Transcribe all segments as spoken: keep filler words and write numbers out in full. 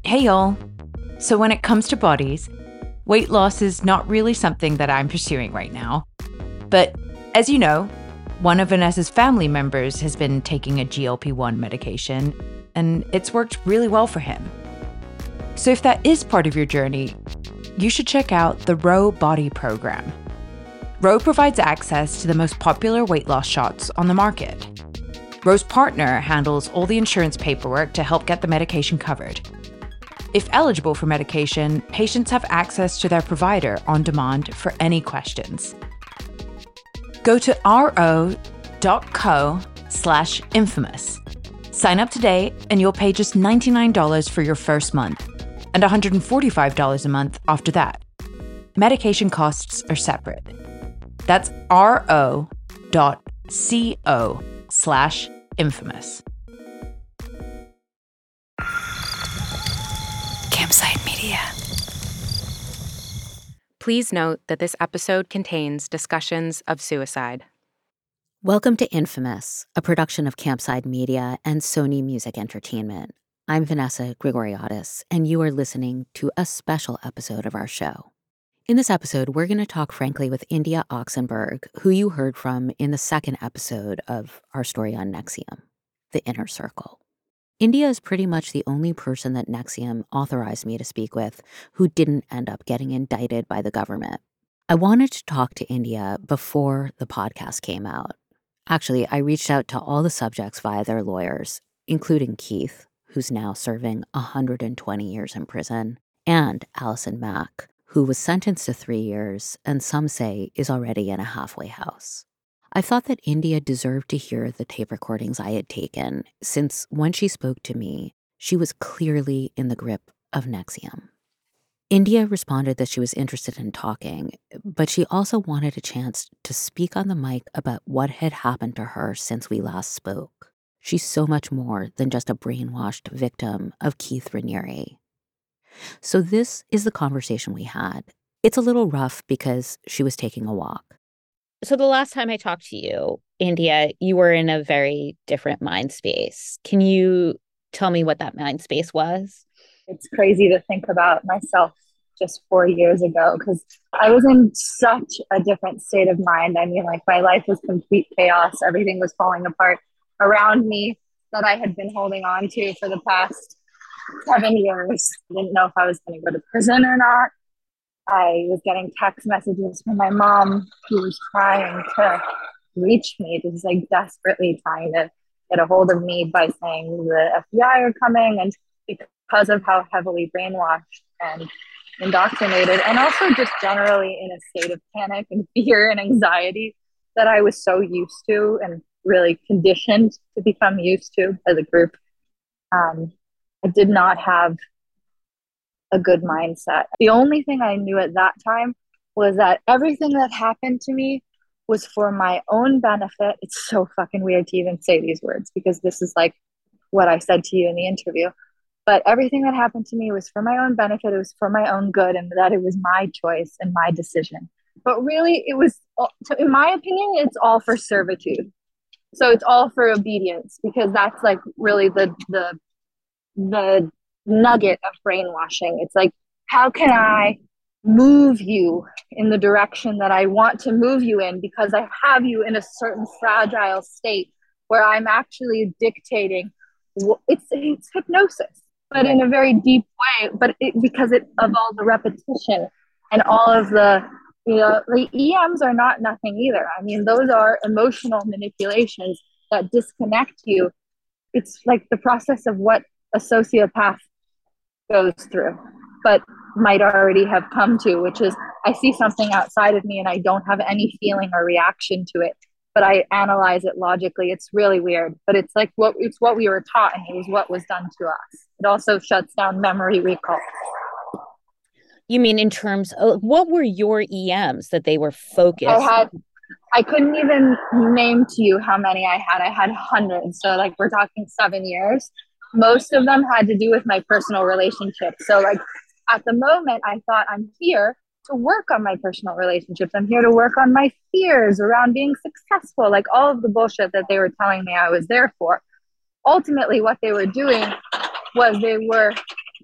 Hey y'all. So when it comes to bodies, weight loss is not really something that I'm pursuing right now. But as you know, one of Vanessa's family members has been taking a G L P one medication, and it's worked really well for him. So if that is part of your journey, you should check out the Ro Body Program. Ro provides access to the most popular weight loss shots on the market. Ro's partner handles all the insurance paperwork to help get the medication covered. If eligible for medication, patients have access to their provider on demand for any questions. Go to ro.co slash infamous. Sign up today and you'll pay just ninety-nine dollars for your first month and one hundred forty-five dollars a month after that. Medication costs are separate. That's ro.co slash infamous. Campside Media. Please note that this episode contains discussions of suicide. Welcome to Infamous, a production of Campside Media and Sony Music Entertainment. I'm Vanessa Grigoriadis, and you are listening to a special episode of our show. In this episode, we're going to talk frankly with India Oxenberg, who you heard from in the second episode of our story on NXIVM, The Inner Circle. India is pretty much the only person that NXIVM authorized me to speak with who didn't end up getting indicted by the government. I wanted to talk to India before the podcast came out. Actually, I reached out to all the subjects via their lawyers, including Keith, who's now serving one hundred twenty years in prison, and Allison Mack, who was sentenced to three years and some say is already in a halfway house. I thought that India deserved to hear the tape recordings I had taken, since when she spoke to me, she was clearly in the grip of NXIVM. India responded that she was interested in talking, but she also wanted a chance to speak on the mic about what had happened to her since we last spoke. She's so much more than just a brainwashed victim of Keith Raniere. So this is the conversation we had. It's a little rough because she was taking a walk. So the last time I talked to you, India, you were in a very different mind space. Can you tell me what that mind space was? It's crazy to think about myself just four years ago because I was in such a different state of mind. I mean, like my life was complete chaos. Everything was falling apart around me that I had been holding on to for the past seven years. I didn't know if I was going to go to prison or not. I was getting text messages from my mom who was trying to reach me, just like desperately trying to get a hold of me by saying the F B I are coming. And because of how heavily brainwashed and indoctrinated, and also just generally in a state of panic and fear and anxiety that I was so used to and really conditioned to become used to as a group, um, I did not have a good mindset. The only thing I knew at that time was that everything that happened to me was for my own benefit. It's so fucking weird to even say these words because this is like what I said to you in the interview. But everything that happened to me was for my own benefit. It was for my own good, and that it was my choice and my decision. But really, it was, in my opinion, it's all for servitude. So it's all for obedience because that's like really the the the nugget of brainwashing. It's like, how can I move you in the direction that I want to move you in because I have you in a certain fragile state where I'm actually dictating. It's it's hypnosis, but in a very deep way. But it, because it of all the repetition and all of the, you know, the E Ms are not nothing either. I mean, those are emotional manipulations that disconnect you. It's like the process of what a sociopath goes through, but might already have come to, which is I see something outside of me and I don't have any feeling or reaction to it, but I analyze it logically. It's really weird, but it's like what it's what we were taught and it was what was done to us. It also shuts down memory recall. You mean in terms of what were your E Ms that they were focused? I had, I couldn't even name to you how many I had. I had hundreds. So like we're talking seven years. Most of them had to do with my personal relationships. So like at the moment, I thought I'm here to work on my personal relationships. I'm here to work on my fears around being successful, like all of the bullshit that they were telling me I was there for. Ultimately, what they were doing was they were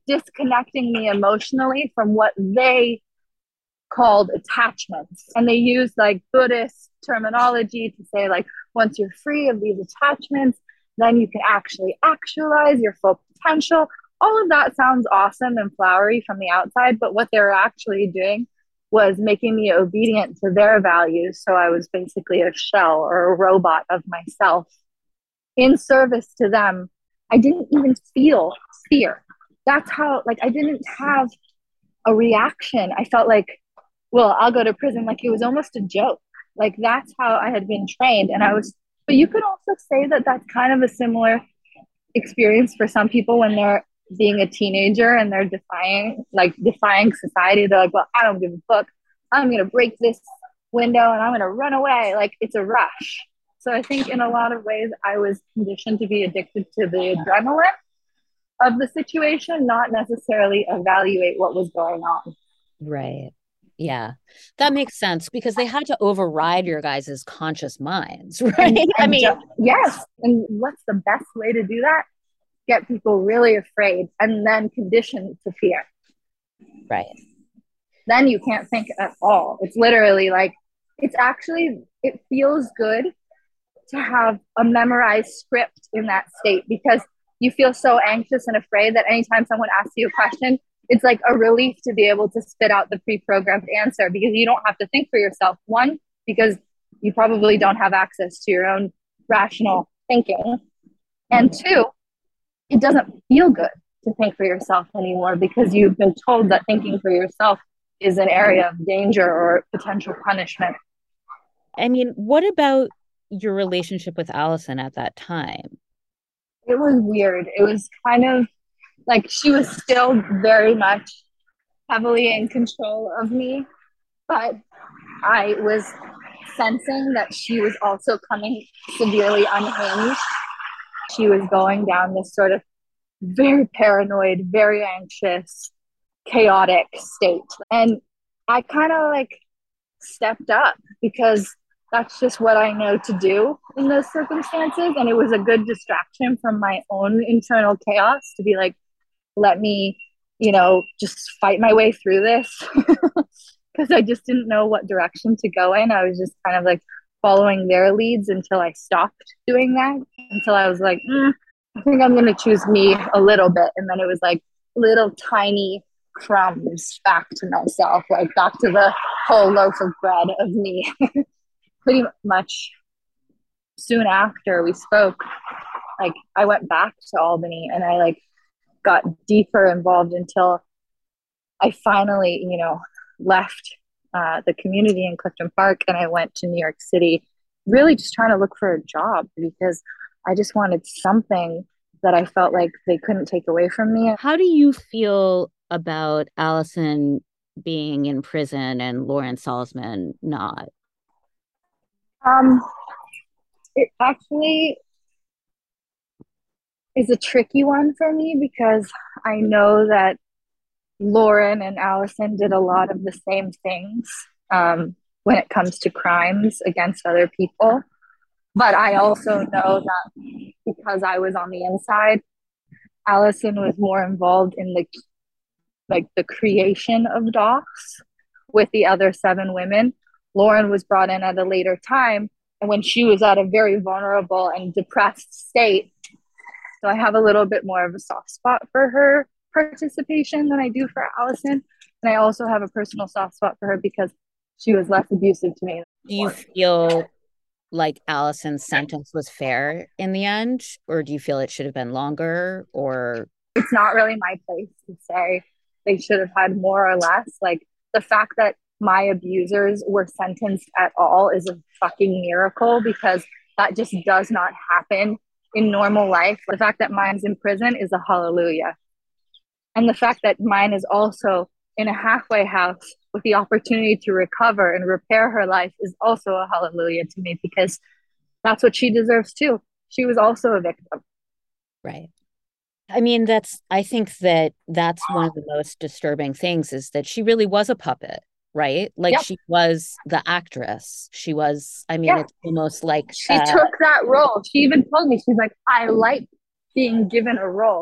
disconnecting me emotionally from what they called attachments. And they used like Buddhist terminology to say, like, once you're free of these attachments, then you can actually actualize your full potential. All of that sounds awesome and flowery from the outside, but what they were actually doing was making me obedient to their values. So I was basically a shell or a robot of myself in service to them. I didn't even feel fear. That's how, like, I didn't have a reaction. I felt like, well, I'll go to prison. Like, it was almost a joke. Like, that's how I had been trained. And I was, but you could also say that that's kind of a similar experience for some people when they're being a teenager and they're defying, like defying society. They're like, well, I don't give a fuck. I'm going to break this window and I'm going to run away. Like, it's a rush. So I think in a lot of ways, I was conditioned to be addicted to the adrenaline of the situation, not necessarily evaluate what was going on. Right. Yeah, that makes sense because they had to override your guys' conscious minds, right? And, and I mean, just, yes. And what's the best way to do that? Get people really afraid and then conditioned to fear. Right. Then you can't think at all. It's literally like, it's actually, it feels good to have a memorized script in that state because you feel so anxious and afraid that anytime someone asks you a question, it's like a relief to be able to spit out the pre-programmed answer because you don't have to think for yourself. One, because you probably don't have access to your own rational thinking. And two, it doesn't feel good to think for yourself anymore because you've been told that thinking for yourself is an area of danger or potential punishment. I mean, what about your relationship with Allison at that time? It was weird. It was kind of like she was still very much heavily in control of me, but I was sensing that she was also coming severely unhinged. She was going down this sort of very paranoid, very anxious, chaotic state. And I kind of like stepped up because that's just what I know to do in those circumstances. And it was a good distraction from my own internal chaos to be like, let me, you know, just fight my way through this because I just didn't know what direction to go in. I was just kind of like following their leads until I stopped doing that, until I was like, mm, I think I'm going to choose me a little bit. And then it was like little tiny crumbs back to myself, like back to the whole loaf of bread of me. Pretty much soon after we spoke, like I went back to Albany and I like got deeper involved until I finally, you know, left uh, the community in Clifton Park and I went to New York City, really just trying to look for a job because I just wanted something that I felt like they couldn't take away from me. How do you feel about Allison being in prison and Lauren Salzman not? Um, it actually is a tricky one for me because I know that Lauren and Allison did a lot of the same things um, when it comes to crimes against other people. But I also know that because I was on the inside, Allison was more involved in the like the creation of docs with the other seven women. Lauren was brought in at a later time and when she was at a very vulnerable and depressed state. So I have a little bit more of a soft spot for her participation than I do for Allison. And I also have a personal soft spot for her because she was less abusive to me. Do you feel like Allison's sentence was fair in the end? Or do you feel it should have been longer? Or it's not really my place to say they should have had more or less. Like the fact that my abusers were sentenced at all is a fucking miracle because that just does not happen in normal life. The fact that mine's in prison is a hallelujah. And the fact that mine is also in a halfway house with the opportunity to recover and repair her life is also a hallelujah to me because that's what she deserves too. She was also a victim. Right. I mean, that's, I think that that's one of the most disturbing things is that she really was a puppet, right? Like yep. She was the actress. She was, I mean, yeah. It's almost like she uh, took that role. She even told me, she's like, I like being given a role. Like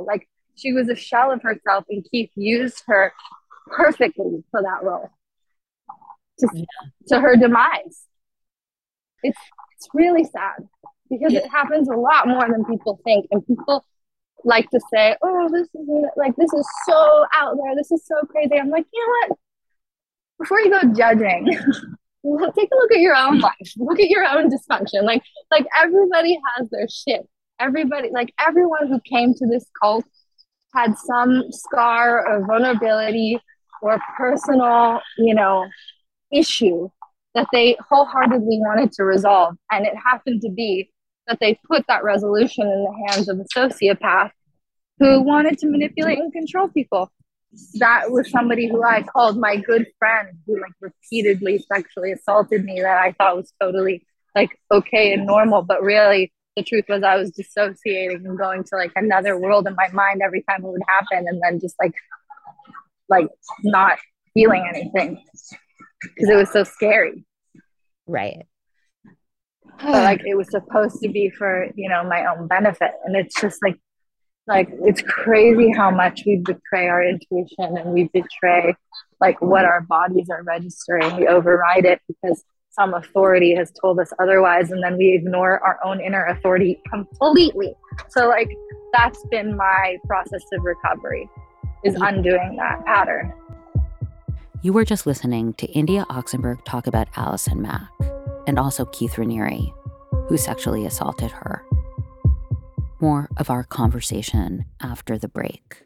she was a shell of herself, and Keith used her perfectly for that role, to, yeah. to her demise. It's it's really sad because yeah. it happens a lot more than people think, and people like to say, "Oh, this is like this is so out there. This is so crazy." I'm like, you know what? Before you go judging, take a look at your own life. Look at your own dysfunction. Like like everybody has their shit. Everybody, like everyone who came to this cult had some scar or vulnerability or personal, you know, issue that they wholeheartedly wanted to resolve. And it happened to be that they put that resolution in the hands of a sociopath who wanted to manipulate and control people. That was somebody who I called my good friend, who like repeatedly sexually assaulted me, that I thought was totally like okay and normal. But really, the truth was I was dissociating and going to like another world in my mind every time it would happen, and then just like like not feeling anything because it was so scary. Right. But like it was supposed to be for, you know, my own benefit. And it's just like like it's crazy how much we betray our intuition, and we betray like what our bodies are registering. We override it because some authority has told us otherwise, and then we ignore our own inner authority completely. So like that's been my process of recovery, is undoing that pattern. You were just listening to India Oxenberg talk about Allison Mack, and also Keith Raniere, who sexually assaulted her. More of our conversation after the break.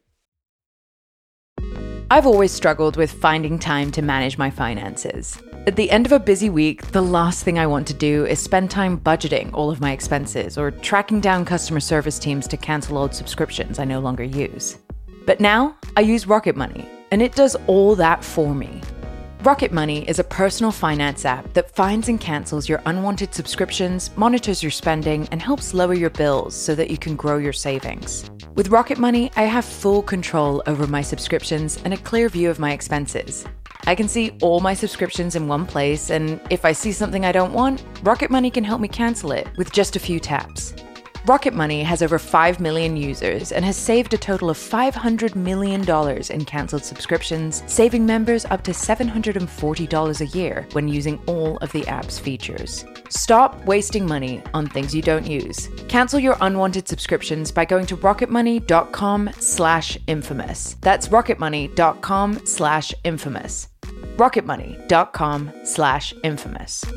I've always struggled with finding time to manage my finances. At the end of a busy week, the last thing I want to do is spend time budgeting all of my expenses or tracking down customer service teams to cancel old subscriptions I no longer use. But now I use Rocket Money, and it does all that for me. Rocket Money is a personal finance app that finds and cancels your unwanted subscriptions, monitors your spending, and helps lower your bills so that you can grow your savings. With Rocket Money, I have full control over my subscriptions and a clear view of my expenses. I can see all my subscriptions in one place, and if I see something I don't want, Rocket Money can help me cancel it with just a few taps. Rocket Money has over five million users and has saved a total of five hundred million dollars in canceled subscriptions, saving members up to seven hundred forty dollars a year when using all of the app's features. Stop wasting money on things you don't use. Cancel your unwanted subscriptions by going to rocketmoney.com slash infamous. That's rocketmoney.com slash infamous. rocketmoney.com slash infamous.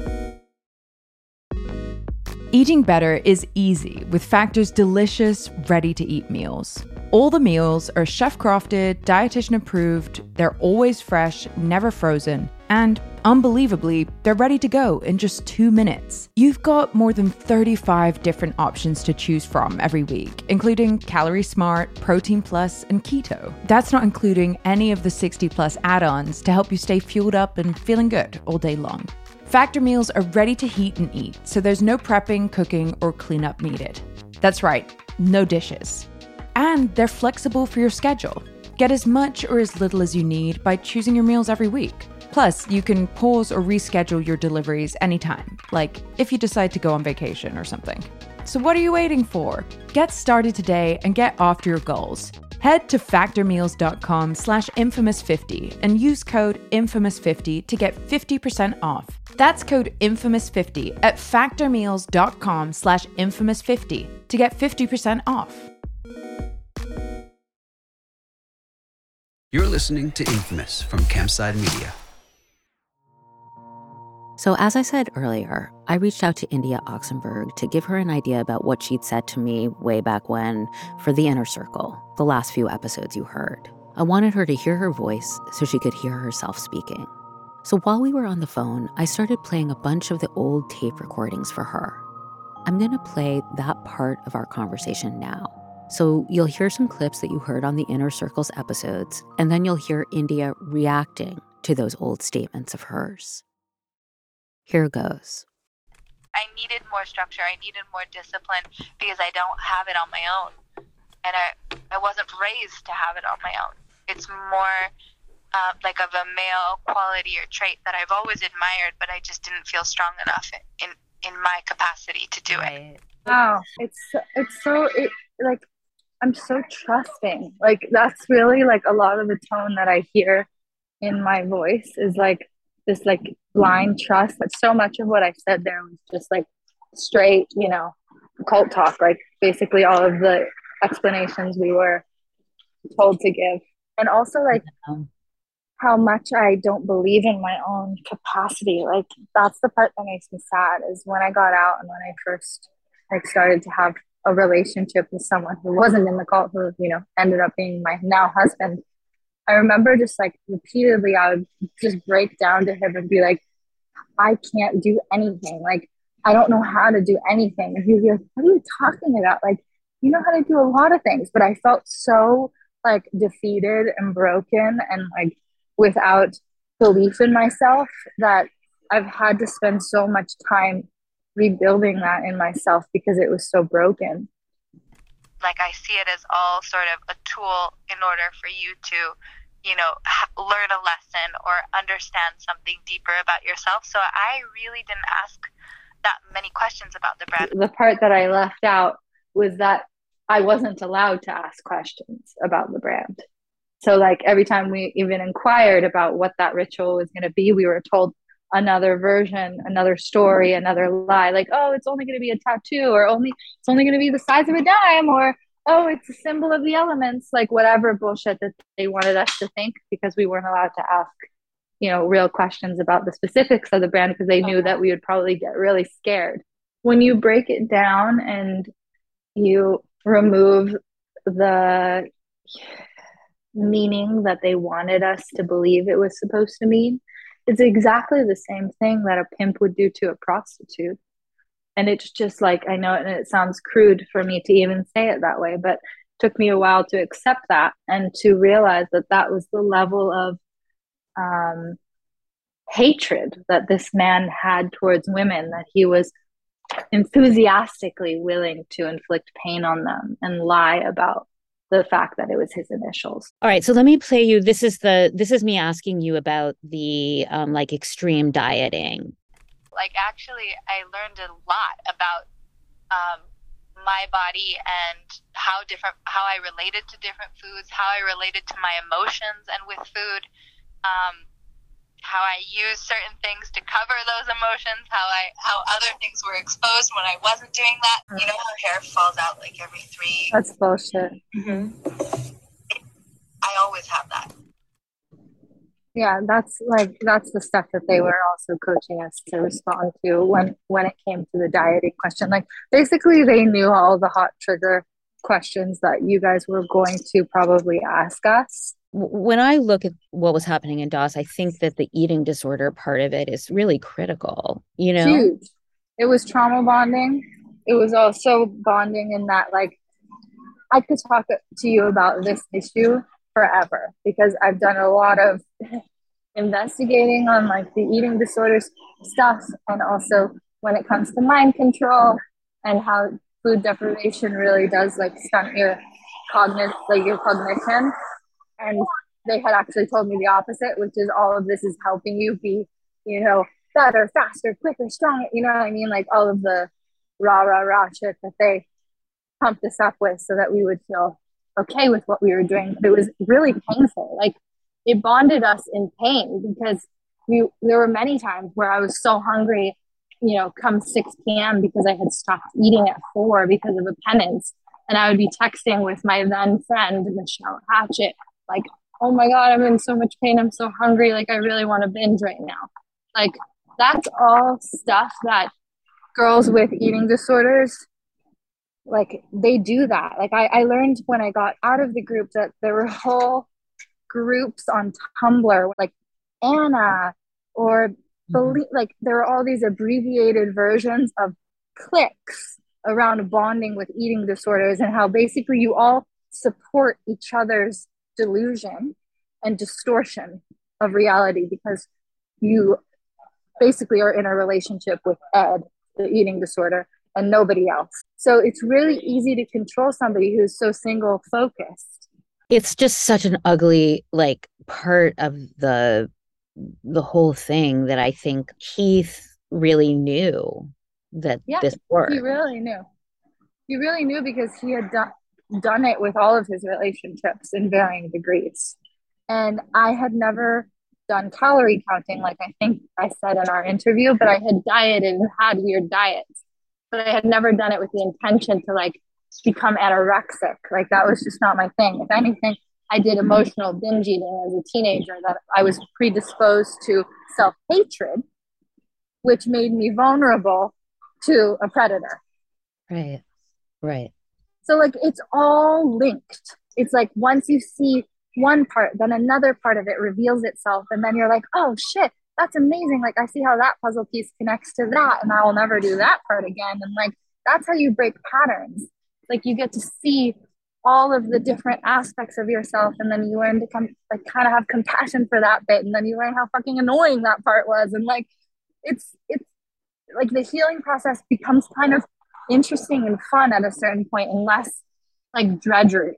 Eating better is easy with Factor's delicious, ready-to-eat meals. All the meals are chef-crafted, dietitian-approved, they're always fresh, never frozen, and unbelievably, they're ready to go in just two minutes. You've got more than thirty-five different options to choose from every week, including Calorie Smart, Protein Plus, and Keto. That's not including any of the sixty plus add-ons to help you stay fueled up and feeling good all day long. Factor meals are ready to heat and eat, so there's no prepping, cooking, or cleanup needed. That's right, no dishes. And they're flexible for your schedule. Get as much or as little as you need by choosing your meals every week. Plus, you can pause or reschedule your deliveries anytime, like if you decide to go on vacation or something. So what are you waiting for? Get started today and get after your goals. Head to factormeals.com slash infamous fifty and use code infamous fifty to get fifty percent off. That's code infamous fifty at factormeals.com slash infamous fifty to get fifty percent off. You're listening to Infamous from Campside Media. So as I said earlier, I reached out to India Oxenberg to give her an idea about what she'd said to me way back when for The Inner Circle, the last few episodes you heard. I wanted her to hear her voice so she could hear herself speaking. So while we were on the phone, I started playing a bunch of the old tape recordings for her. I'm going to play that part of our conversation now. So you'll hear some clips that you heard on the Inner Circle's episodes, and then you'll hear India reacting to those old statements of hers. Here goes. I needed more structure. I needed more discipline because I don't have it on my own. And I, I wasn't raised to have it on my own. It's more uh, like of a male quality or trait that I've always admired, but I just didn't feel strong enough in, in my capacity to do it. Wow. It's, it's so, it, like, I'm so trusting. Like that's really like a lot of the tone that I hear in my voice is like this like blind trust. But so much of what I said there was just like straight, you know, cult talk, like basically all of the explanations we were told to give. And also like how much I don't believe in my own capacity. Like that's the part that makes me sad is when I got out and when I first like started to have a relationship with someone who wasn't in the cult, who, you know, ended up being my now husband. I remember just like repeatedly I would just break down to him and be like, I can't do anything. Like, I don't know how to do anything. And he'd be like, what are you talking about? Like, you know how to do a lot of things. But I felt so like defeated and broken and like without belief in myself that I've had to spend so much time rebuilding that in myself because it was so broken. Like I see it as all sort of a tool in order for you to, you know, ha- learn a lesson or understand something deeper about yourself. So I really didn't ask that many questions about the brand. The part that I left out was that I wasn't allowed to ask questions about the brand. So like every time we even inquired about what that ritual was going to be, we were told another version, another story, another lie, like, oh, it's only going to be a tattoo, or only it's only going to be the size of a dime, or oh, it's a symbol of the elements, like whatever bullshit that they wanted us to think, because we weren't allowed to ask, you know, real questions about the specifics of the brand because they knew that we would probably get really scared. When you break it down and you remove the meaning that they wanted us to believe it was supposed to mean, it's exactly the same thing that a pimp would do to a prostitute. And it's just like, I know, and it sounds crude for me to even say it that way, but it took me a while to accept that and to realize that that was the level of um, hatred that this man had towards women, that he was enthusiastically willing to inflict pain on them and lie about the fact that it was his initials. All right, so let me play you. This is the this is me asking you about the um, like extreme dieting. Like actually, I learned a lot about um, my body and how different, how I related to different foods, how I related to my emotions and with food, um, how I used certain things to cover those emotions, how I how other things were exposed when I wasn't doing that. You know how hair falls out like every three. That's bullshit. Mm-hmm. I always have that. Yeah, that's like that's the stuff that they were also coaching us to respond to when when it came to the dieting question. Like basically they knew all the hot trigger questions that you guys were going to probably ask us. When I look at what was happening in DOS, I think that the eating disorder part of it is really critical, you know? Huge. It was trauma bonding. It was also bonding in that, like, I could talk to you about this issue forever because I've done a lot of investigating on like the eating disorders stuff, and also when it comes to mind control and how food deprivation really does like stunt your cognitive, like your cognition. And they had actually told me the opposite, which is all of this is helping you be, you know, better, faster, quicker, stronger. You know what I mean? Like all of the rah, rah, rah shit that they pumped us up with so that we would feel okay with what we were doing. But it was really painful. Like it bonded us in pain because we, there were many times where I was so hungry, you know, come six p.m. because I had stopped eating at four because of a penance. And I would be texting with my then friend, Michelle Hatchett, like, oh my God, I'm in so much pain. I'm so hungry. Like, I really want to binge right now. Like, that's all stuff that girls with eating disorders, like, they do that. Like, I, I learned when I got out of the group that there were whole groups on Tumblr, like Anna or believe, like, there were all these abbreviated versions of cliques around bonding with eating disorders and how basically you all support each other's delusion and distortion of reality because you basically are in a relationship with Ed, the eating disorder, and nobody else. So it's really easy to control somebody who's so single focused. It's just such an ugly like part of the the whole thing that I think Keith really knew that yeah, this worked. He really knew. He really knew because he had done done it with all of his relationships in varying degrees. And I had never done calorie counting, like I think I said in our interview, but I had dieted and had weird diets. But I had never done it with the intention to like become anorexic. Like that was just not my thing. If anything, I did emotional binge eating as a teenager, that I was predisposed to self-hatred, which made me vulnerable to a predator. Right. Right. So like it's all linked. It's like once you see one part, then another part of it reveals itself. And then you're like, oh shit, that's amazing. Like I see how that puzzle piece connects to that, and I will never do that part again. And like, that's how you break patterns. Like you get to see all of the different aspects of yourself, and then you learn to come like kind of have compassion for that bit, and then you learn how fucking annoying that part was. And like, it's, it's like the healing process becomes kind of interesting and fun at a certain point, and less like drudgery.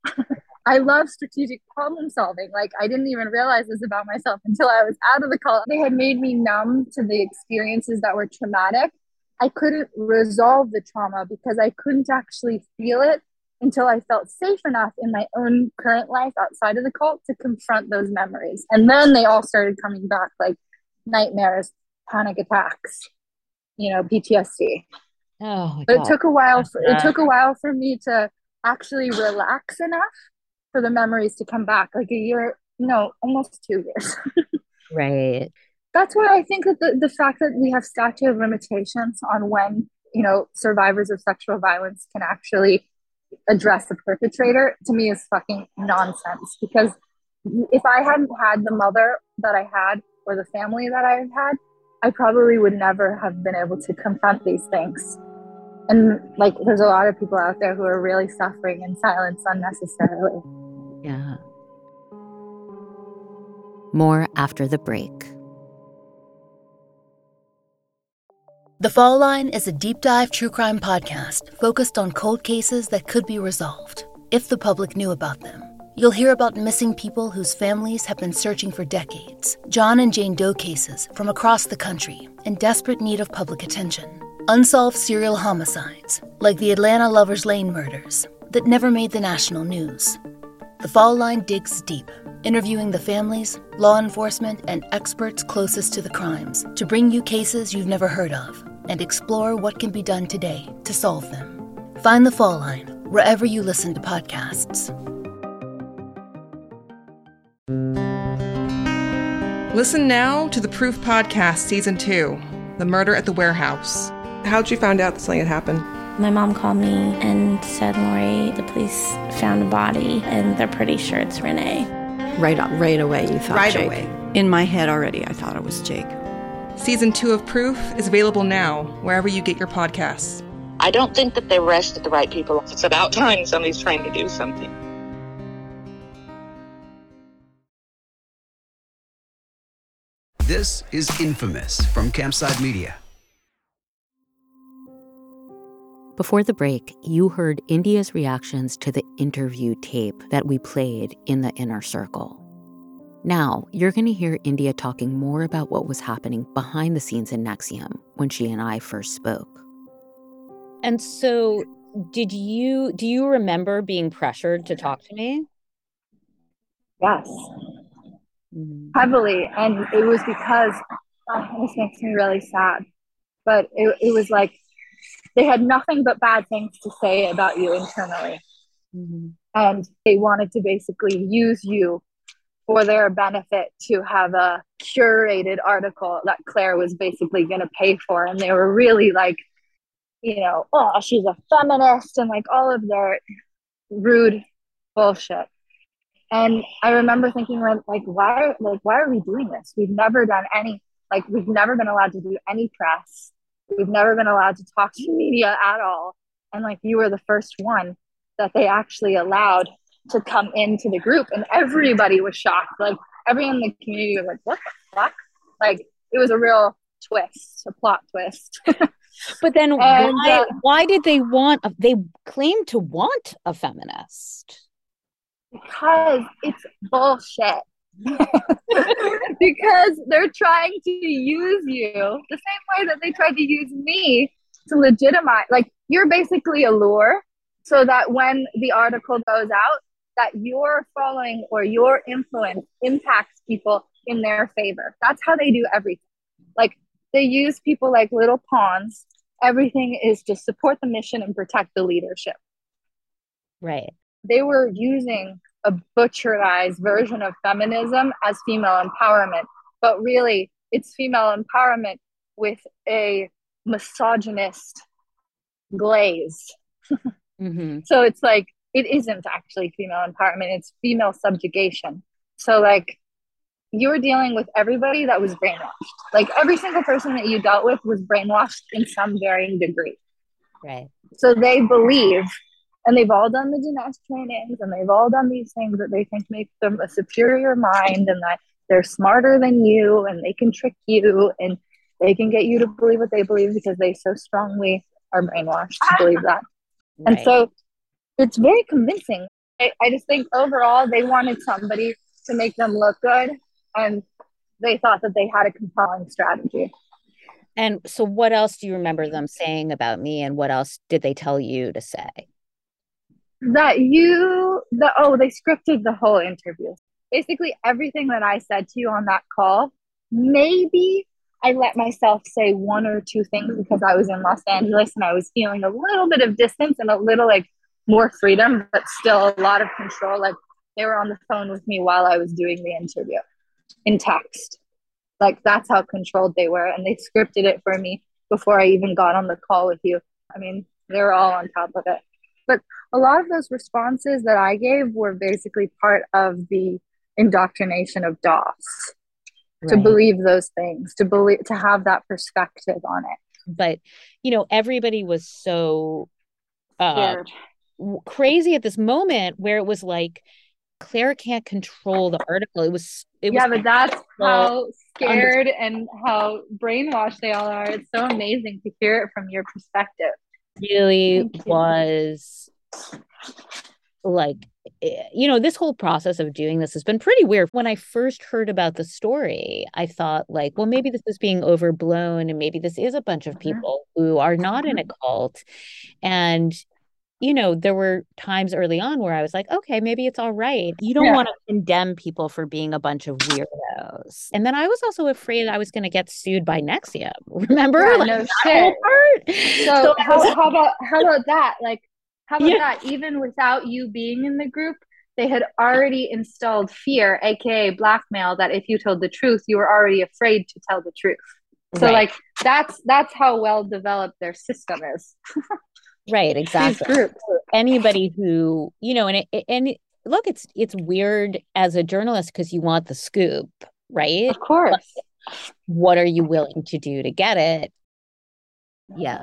I love strategic problem solving. Like I didn't even realize this about myself until I was out of the cult. They had made me numb to the experiences that were traumatic. I couldn't resolve the trauma because I couldn't actually feel it until I felt safe enough in my own current life outside of the cult to confront those memories. And then they all started coming back, like nightmares, panic attacks, you know, P T S D. Oh, but God. it took a while for, it took a while for me to actually relax enough for the memories to come back. Like a year, no, almost two years. Right. That's why I think that the, the fact that we have statute of limitations on when, you know, survivors of sexual violence can actually address the perpetrator, to me is fucking nonsense. Because if I hadn't had the mother that I had, or the family that I've had, I probably would never have been able to confront these things. And like, there's a lot of people out there who are really suffering in silence unnecessarily. Yeah. More after the break. The Fall Line is a deep dive true crime podcast focused on cold cases that could be resolved if the public knew about them. You'll hear about missing people whose families have been searching for decades, John and Jane Doe cases from across the country in desperate need of public attention, unsolved serial homicides like the Atlanta Lovers Lane murders that never made the national news. The Fall Line digs deep, interviewing the families, law enforcement, and experts closest to the crimes to bring you cases you've never heard of and explore what can be done today to solve them. Find The Fall Line wherever you listen to podcasts. Listen now to the Proof Podcast Season two, The Murder at the Warehouse. How'd you find out that something had happened? My mom called me and said, Lori, the police found a body and they're pretty sure it's Renee. Right up, right away you thought right Jake. Away. In my head already I thought it was Jake. Season two of Proof is available now, wherever you get your podcasts. I don't think that they arrested the right people. It's about time somebody's trying to do something. This is Infamous from Campside Media. Before the break, you heard India's reactions to the interview tape that we played in the Inner Circle. Now, you're going to hear India talking more about what was happening behind the scenes in N X I V M when she and I first spoke. And so, did you, do you remember being pressured to talk to me? Yes. Mm-hmm. Heavily. And it was because, oh, this makes me really sad, but it, it was like, they had nothing but bad things to say about you internally. Mm-hmm. And they wanted to basically use you for their benefit to have a curated article that Claire was basically going to pay for. And they were really like, you know, oh, she's a feminist, and like all of their rude bullshit. And I remember thinking, like, why, like, why are we doing this? We've never done any, like, we've never been allowed to do any press. We've never been allowed to talk to media at all. And like, you were the first one that they actually allowed to come into the group. And everybody was shocked. Like, everyone in the community was like, what the fuck? Like, it was a real twist, a plot twist. But then and, why, uh, why did they want, a, they claimed to want a feminist? Because it's bullshit. Because they're trying to use you the same way that they tried to use me to legitimize, like, you're basically a lure so that when the article goes out, that your following or your influence impacts people in their favor. That's how they do everything. Like, they use people like little pawns. Everything is to support the mission and protect the leadership. Right. They were using a butcherized version of feminism as female empowerment, but really it's female empowerment with a misogynist glaze. Mm-hmm. So it's like, it isn't actually female empowerment, it's female subjugation. So like, you were dealing with everybody that was brainwashed. Like, every single person that you dealt with was brainwashed in some varying degree. Right. So they believe, and they've all done the Dinesh trainings, and they've all done these things that they think make them a superior mind, and that they're smarter than you, and they can trick you, and they can get you to believe what they believe because they so strongly are brainwashed to believe that. Right. And so it's very convincing. I, I just think overall they wanted somebody to make them look good, and they thought that they had a compelling strategy. And so what else do you remember them saying about me, and what else did they tell you to say? That you, the oh, they scripted the whole interview. Basically everything that I said to you on that call, maybe I let myself say one or two things because I was in Los Angeles and I was feeling a little bit of distance and a little like more freedom, but still a lot of control. Like, they were on the phone with me while I was doing the interview in text. Like, that's how controlled they were. And they scripted it for me before I even got on the call with you. I mean, they were all on top of it. But a lot of those responses that I gave were basically part of the indoctrination of D O S, right. To believe those things, to believe, to have that perspective on it. But, you know, everybody was so uh, crazy at this moment where it was like, Claire can't control the article. It was, it yeah, was but that's how scared under- and how brainwashed they all are. It's so amazing to hear it from your perspective. Really was like, you know, this whole process of doing this has been pretty weird. When I first heard about the story, I thought like, well, maybe this is being overblown, and maybe this is a bunch of people mm-hmm. who are not mm-hmm. in a cult. And you know, there were times early on where I was like, okay, maybe it's all right. You don't yeah. want to condemn people for being a bunch of weirdos. And then I was also afraid I was going to get sued by N X I V M. Remember? Yeah, like, no shit. Part? So, so how, was, how about how about that? Like, how about yeah. that? Even without you being in the group, they had already installed fear, aka blackmail, that if you told the truth, you were already afraid to tell the truth. So right. like that's that's how well developed their system is. Right, exactly. Anybody who, you know, and it, and it, look, it's it's weird as a journalist because you want the scoop, right? Of course. But what are you willing to do to get it? Yeah.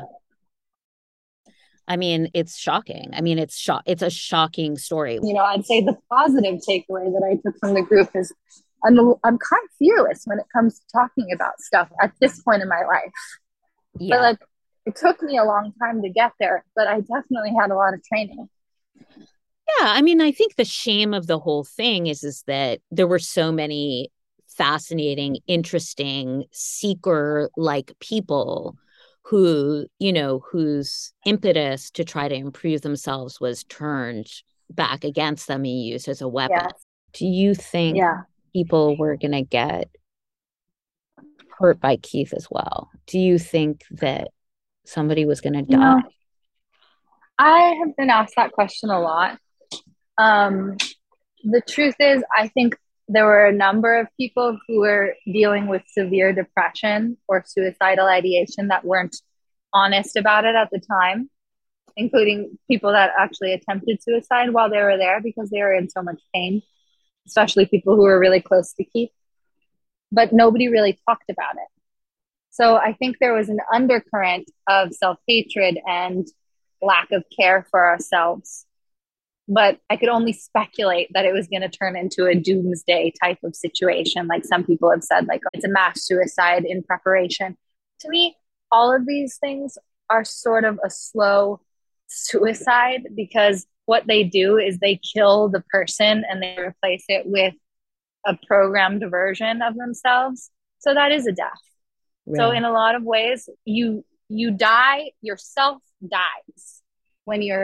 I mean, it's shocking. I mean, it's shock. It's a shocking story. You know, I'd say the positive takeaway that I took from the group is I'm a, I'm kind of fearless when it comes to talking about stuff at this point in my life. Yeah. But like, it took me a long time to get there, but I definitely had a lot of training. Yeah, I mean, I think the shame of the whole thing is, is that there were so many fascinating, interesting, seeker-like people who, you know, whose impetus to try to improve themselves was turned back against them and used as a weapon. Yes. Do you think yeah. people were going to get hurt by Keith as well? Do you think that somebody was going to die? You know, I have been asked that question a lot. Um, the truth is, I think there were a number of people who were dealing with severe depression or suicidal ideation that weren't honest about it at the time, including people that actually attempted suicide while they were there because they were in so much pain, especially people who were really close to Keith. But nobody really talked about it. So I think there was an undercurrent of self-hatred and lack of care for ourselves. But I could only speculate that it was going to turn into a doomsday type of situation. Like some people have said, like, it's a mass suicide in preparation. To me, all of these things are sort of a slow suicide because what they do is they kill the person and they replace it with a programmed version of themselves. So that is a death. Right. So in a lot of ways, you you die, yourself dies when you're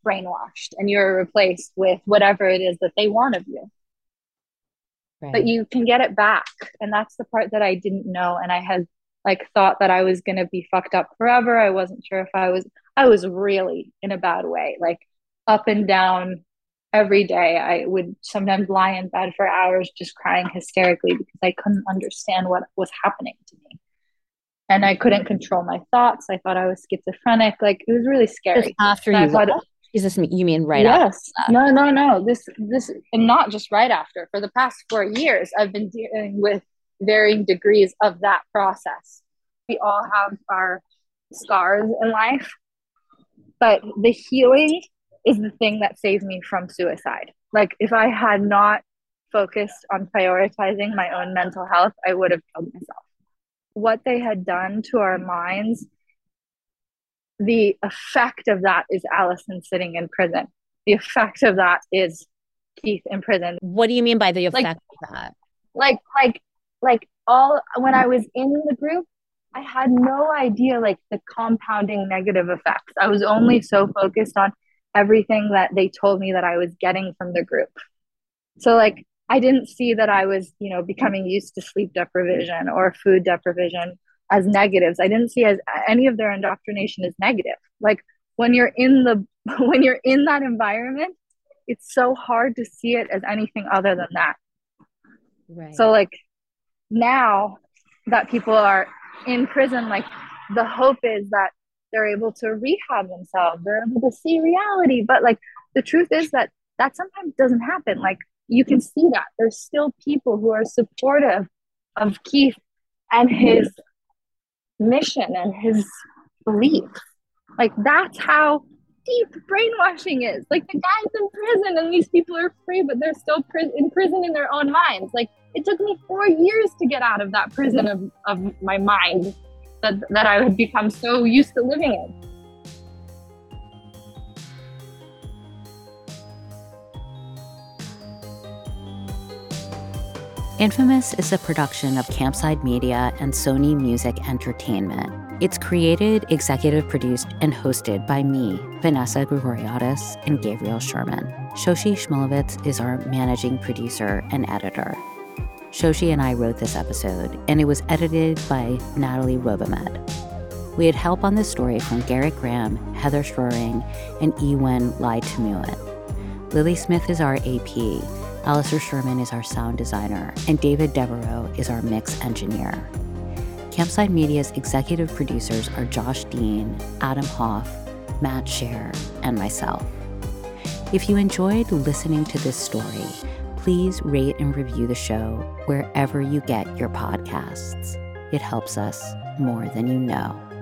brainwashed and you're replaced with whatever it is that they want of you. Right. But you can get it back. And that's the part that I didn't know. And I had like thought that I was going to be fucked up forever. I wasn't sure if I was, I was really in a bad way, like up and down every day. I would sometimes lie in bed for hours just crying hysterically because I couldn't understand what was happening to me. And I couldn't control my thoughts. I thought I was schizophrenic. Like, it was really scary. Just after and you thought, Jesus, you mean right yes. after that? No, no, no. This, this, and not just right after. For the past four years, I've been dealing with varying degrees of that process. We all have our scars in life, but the healing is the thing that saved me from suicide. Like, if I had not focused on prioritizing my own mental health, I would have killed myself. What they had done to our minds, the effect of that is Allison sitting in prison. The effect of that is Keith in prison. What do you mean by the effect like, of that? Like, like, like all, when I was in the group, I had no idea like the compounding negative effects. I was only so focused on everything that they told me that I was getting from the group. So like, I didn't see that I was, you know, becoming used to sleep deprivation or food deprivation as negatives. I didn't see as any of their indoctrination as negative. Like when you're in the, when you're in that environment, it's so hard to see it as anything other than that. Right. So like now that people are in prison, like the hope is that they're able to rehab themselves. They're able to see reality. But like the truth is that that sometimes doesn't happen. Like, you can see that there's still people who are supportive of Keith and his mission and his beliefs. Like, that's how deep brainwashing is. Like, the guy's in prison and these people are free, but they're still pri- in prison in their own minds. Like, it took me four years to get out of that prison of, of my mind that, that I had become so used to living in. Infamous is a production of Campside Media and Sony Music Entertainment. It's created, executive produced, and hosted by me, Vanessa Grigoriadis, and Gabriel Sherman. Shoshi Shmulevitz is our managing producer and editor. Shoshi and I wrote this episode, and it was edited by Natalie Robomed. We had help on this story from Garrett Graham, Heather Schroering, and Ewen Lai Tamuin. Lily Smith is our A P, Alistair Sherman is our sound designer, and David Devereaux is our mix engineer. Campside Media's executive producers are Josh Dean, Adam Hoff, Matt Scher, and myself. If you enjoyed listening to this story, please rate and review the show wherever you get your podcasts. It helps us more than you know.